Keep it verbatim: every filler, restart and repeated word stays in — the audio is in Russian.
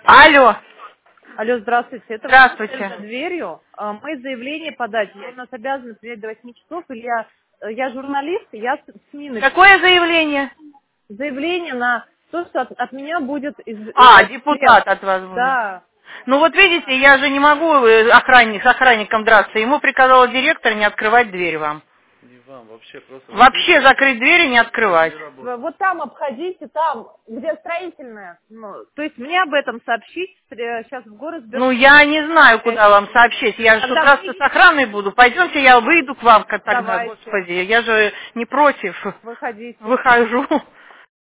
Алло. Алло, здравствуйте. Это Здравствуйте. за дверью. А, Мы заявление подать. Вы нас обязаны принять до восьми часов. Или я, я журналист, я с СМИ напишу. Какое заявление? Заявление на то, что от, от меня будет из, А, э, депутат след. от вас будет. Да. Ну вот видите, я же не могу э, охранник, с охранником драться. Ему приказал директор не открывать дверь вам. Не вам, вообще просто Вообще закрыть, закрыть дверь и не открывать. вели работу. В- Вот там обходите, там, где строительная. Ну, то есть мне об этом сообщить э, сейчас в город Ну, сбер. я не знаю, куда вам сообщить. Я же тут Тогда раз с выйдите, охраной буду. Пойдемте, я выйду к вам как тогда, давайте, господи. Я же не против. выходите. Выхожу.